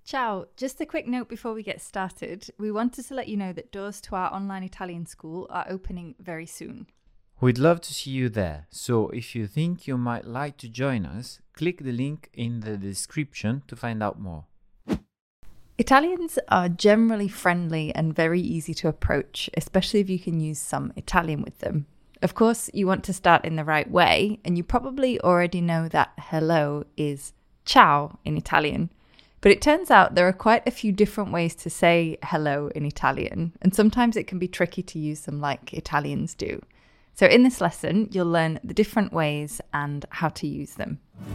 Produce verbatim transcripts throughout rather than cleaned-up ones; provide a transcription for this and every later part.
Ciao, just a quick note before we get started. We wanted to let you know that doors to our online Italian school are opening very soon. We'd love to see you there, so if you think you might like to join us, click the link in the description to find out more. Italians are generally friendly and very easy to approach, especially if you can use some Italian with them. Of course, you want to start in the right way, and you probably already know that hello is ciao in Italian. But it turns out there are quite a few different ways to say hello in Italian, and sometimes it can be tricky to use them like Italians do. So in this lesson, you'll learn the different ways and how to use them.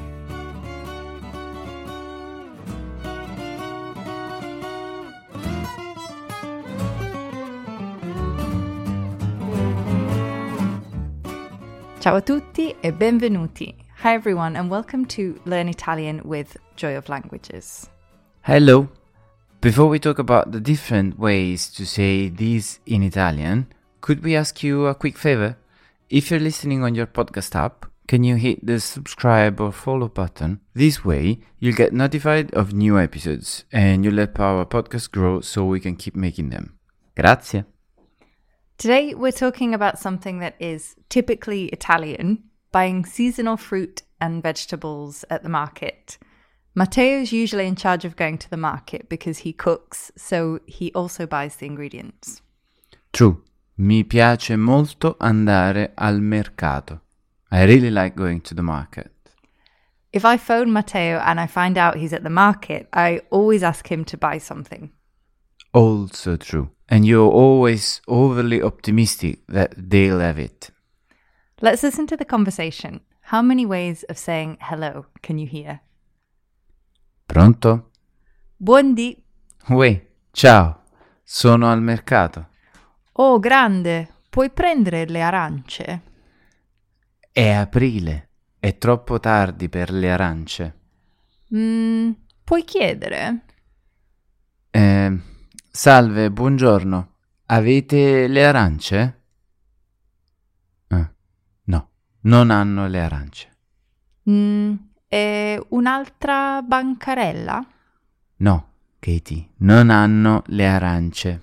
Ciao a tutti e benvenuti. Hi everyone and welcome to Learn Italian with Joy of Languages. Hello! Before we talk about the different ways to say this in Italian, could we ask you a quick favor? If you're listening on your podcast app, can you hit the subscribe or follow button? This way, you'll get notified of new episodes and you'll help our podcast grow so we can keep making them. Grazie! Today, we're talking about something that is typically Italian, buying seasonal fruit and vegetables at the market. Matteo's usually in charge of going to the market because he cooks, so he also buys the ingredients. True. Mi piace molto andare al mercato. I really like going to the market. If I phone Matteo and I find out he's at the market, I always ask him to buy something. Also true. And you're always overly optimistic that they'll have it. Let's listen to the conversation. How many ways of saying hello can you hear? Pronto? Buondì. Uè, ciao. Sono al mercato. Oh, grande. Puoi prendere le arance? È aprile. È troppo tardi per le arance. Mm, puoi chiedere? Eh, salve, buongiorno. Avete le arance? Eh, no, non hanno le arance. Mm, e un'altra bancarella? No, Katie, non hanno le arance.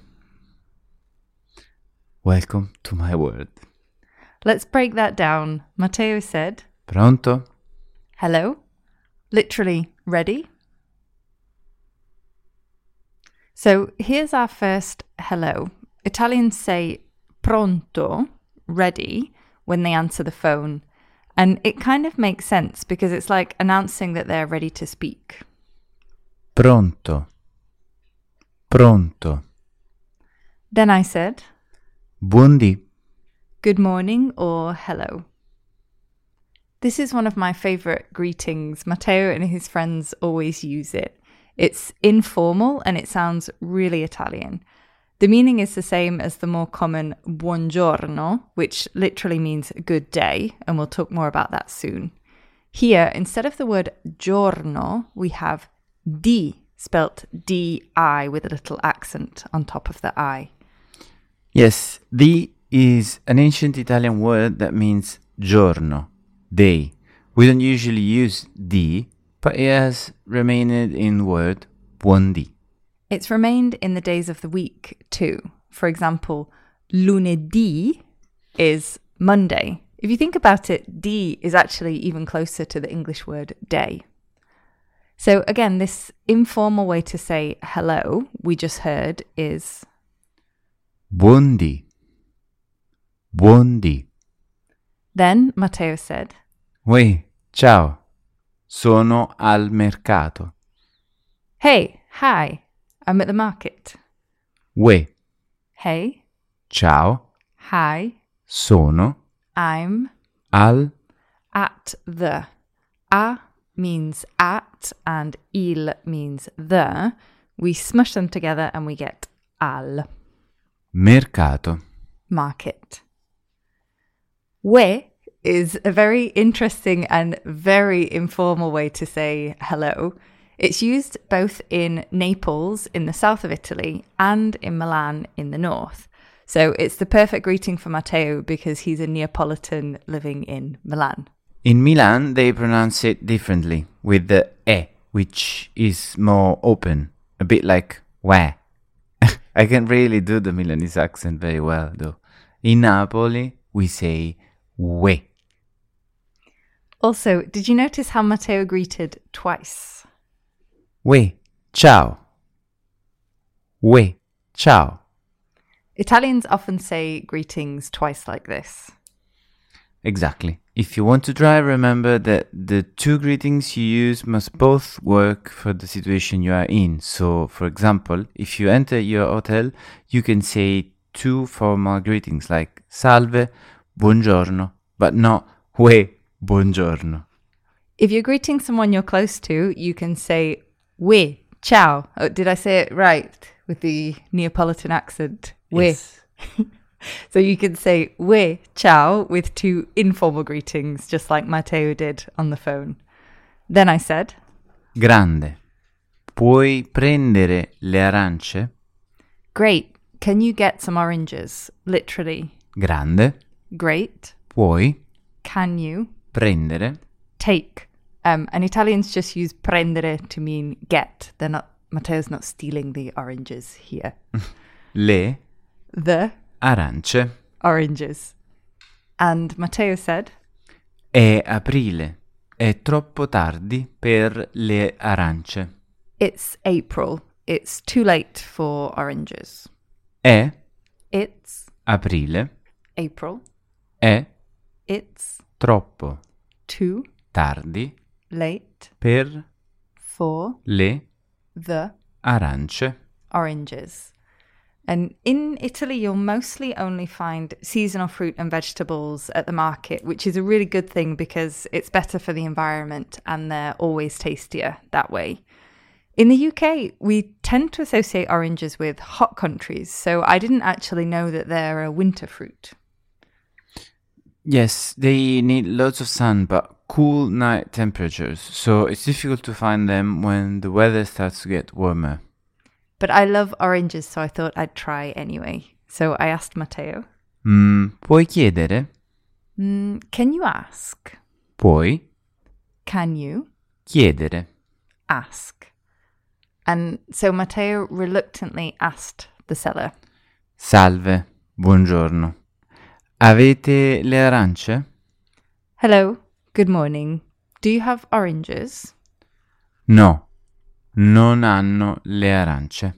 Welcome to my world. Let's break that down. Matteo said, Pronto? hello, literally ready. So here's our first hello. Italians say pronto, ready, when they answer the phone. And it kind of makes sense because it's like announcing that they're ready to speak. Pronto. Pronto. Then I said, Buondì. good morning or hello. This is one of my favorite greetings. Matteo and his friends always use it. It's informal and it sounds really Italian. The meaning is the same as the more common buongiorno, which literally means good day, and we'll talk more about that soon. Here, instead of the word giorno, we have di, spelt D I with a little accent on top of the I. Yes, di is an ancient Italian word that means giorno, day. We don't usually use di, but it has remained in word buondì. It's remained in the days of the week too. For example, lunedì is Monday. If you think about it, di is actually even closer to the English word day. So again, this informal way to say hello we just heard is Buondì. Buondì. Then Matteo said, Uè, ciao. Sono al mercato. hey, hi, I'm at the market. Uè, Hey, ciao. hi, Sono I'm al. at the. A means at and il means the. We smush them together and we get al. Mercato. Market. Uè is a very interesting and very informal way to say hello. It's used both in Naples in the south of Italy and in Milan in the north. So it's the perfect greeting for Matteo because he's a Neapolitan living in Milan. In Milan, they pronounce it differently, with the e, which is more open. A bit like where. I can really do the Milanese accent very well, though. In Napoli, we say we. Also, did you notice how Matteo greeted twice? We, ciao. We, ciao. Italians often say greetings twice like this. Exactly. If you want to try, remember that the two greetings you use must both work for the situation you are in. So, for example, if you enter your hotel, you can say two formal greetings like salve, buongiorno, but not we, buongiorno. If you're greeting someone you're close to, you can say we, ciao. Oh, did I say it right with the Neapolitan accent? We. Yes. So you can say we, ciao with two informal greetings, just like Matteo did on the phone. Then I said, Grande. Puoi prendere le arance? great. Can you get some oranges? Literally. Grande. Great. Puoi Can you prendere? take? Um, and Italians just use prendere to mean get. They're not, Matteo's not stealing the oranges here. Le The arance. oranges. And Matteo said, È aprile. È troppo tardi per le arance. it's April. It's too late for oranges. È It's aprile. April. È It's troppo too tardi late per for le the arance. oranges. And in Italy, you'll mostly only find seasonal fruit and vegetables at the market, which is a really good thing because it's better for the environment and they're always tastier that way. In the U K, we tend to associate oranges with hot countries, so I didn't actually know that they're a winter fruit. Yes, they need lots of sun but cool night temperatures, so it's difficult to find them when the weather starts to get warmer. But I love oranges, so I thought I'd try anyway. So I asked Matteo, Mm, puoi chiedere? mm, can you ask? Puoi Can you chiedere? ask? And so Matteo reluctantly asked the seller, Salve, buongiorno. Avete le arance? hello, good morning. Do you have oranges? No, non hanno le arance.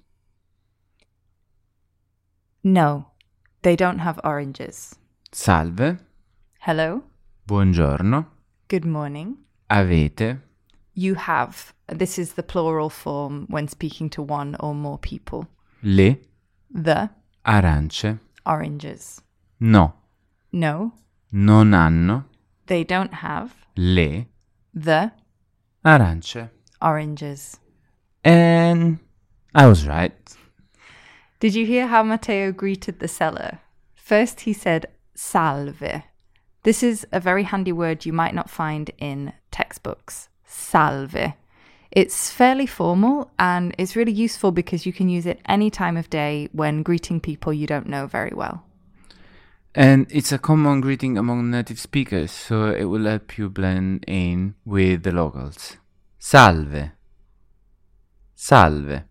No, they don't have oranges. Salve, Hello, buongiorno. good morning. Avete You have. This is the plural form when speaking to one or more people. le The arance? oranges. No, No, non hanno they don't have le the arance. oranges. And I was right. Did you hear how Matteo greeted the seller? First, he said salve. This is a very handy word you might not find in textbooks. Salve. It's fairly formal and it's really useful because you can use it any time of day when greeting people you don't know very well. And it's a common greeting among native speakers, so it will help you blend in with the locals. Salve. Salve.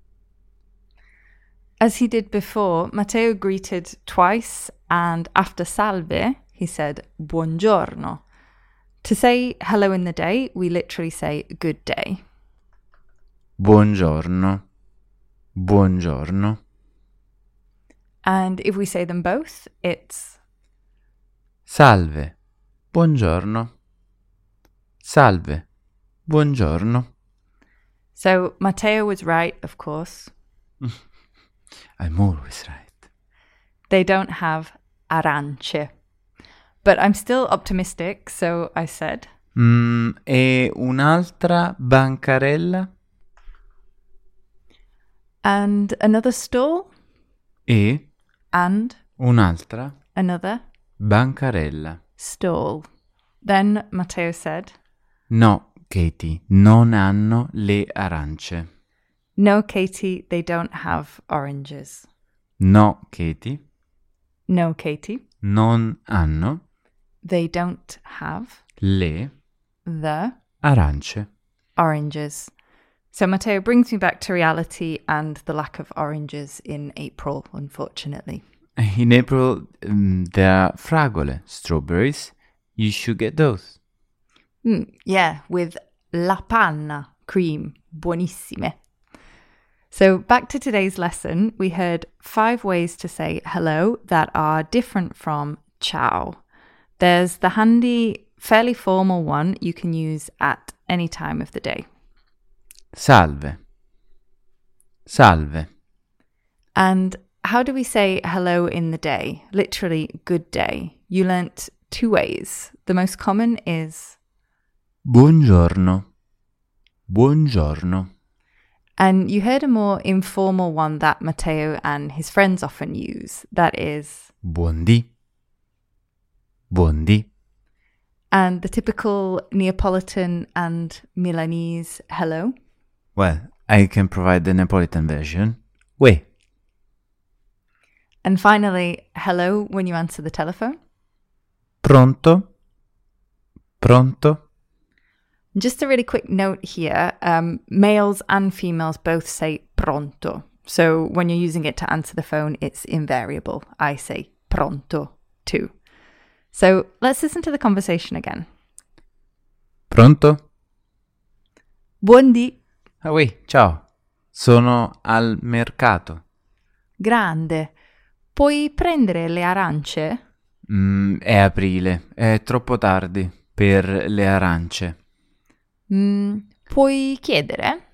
As he did before, Matteo greeted twice, and after salve, he said buongiorno. To say hello in the day, we literally say good day. Buongiorno. Buongiorno. And if we say them both, it's Salve. Buongiorno. Salve. Buongiorno. So Matteo was right, of course. I'm always right. They don't have arance. But I'm still optimistic, so I said, Mm, e un'altra bancarella? and another stall, E and un'altra another bancarella. stall. Then Matteo said, No, Katie, non hanno le arance. no, Katie, they don't have oranges. No, Katie, No, Katie, non hanno they don't have le the arance. oranges. So Matteo brings me back to reality and the lack of oranges in April, unfortunately. In April, um, there are fragole, strawberries. You should get those. Mm, yeah, with la panna cream, buonissime. So back to today's lesson, we heard five ways to say hello that are different from ciao. There's the handy, fairly formal one you can use at any time of the day. Salve. Salve. And how do we say hello in the day? Literally, good day. You learnt two ways. The most common is Buongiorno. Buongiorno. And you heard a more informal one that Matteo and his friends often use. That is Buondì. Buondì. And the typical Neapolitan and Milanese hello? Well, I can provide the Neapolitan version. Uè. And finally, hello when you answer the telephone? Pronto? Pronto? Just a really quick note here, um, males and females both say pronto. So when you're using it to answer the phone, it's invariable. I say pronto too. So let's listen to the conversation again. Pronto? Buondì. Ah oui, ciao. Sono al mercato. Grande. Puoi prendere le arance? Mm, è aprile, è troppo tardi per le arance. Mm, puoi chiedere?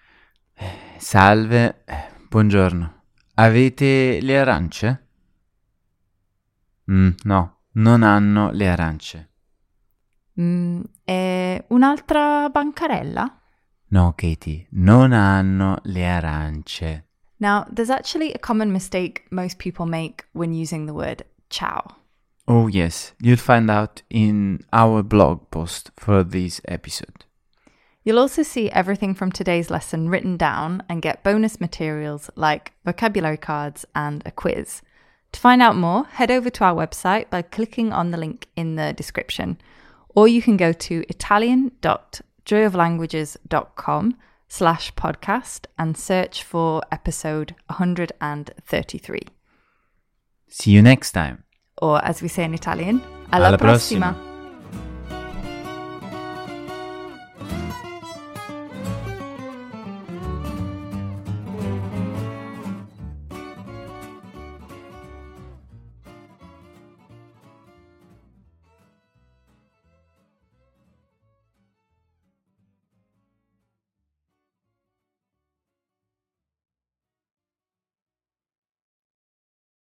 Salve, buongiorno. Avete le arance? Mm, no, non hanno le arance. Mm, e un'altra bancarella? No, Katie, non hanno le arance. Now, there's actually a common mistake most people make when using the word ciao. Oh yes, you'll find out in our blog post for this episode. You'll also see everything from today's lesson written down and get bonus materials like vocabulary cards and a quiz. To find out more, head over to our website by clicking on the link in the description, or you can go to italian.joyoflanguages.com slash podcast and search for episode one thirty-three. See you next time. Or as we say in Italian, alla, alla prossima. prossima.